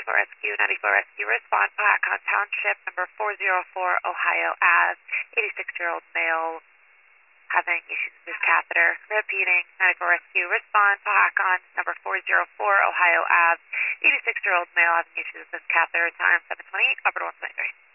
94 Rescue, 94 Rescue, respond, Pahakon Township, number 404, Ohio Ave, 86-year-old male having issues with his catheter. Repeating, 94 Rescue, respond, Pahakon, number 404, Ohio Ave, 86-year-old male having issues with his catheter, time 7:28, upper 1.3.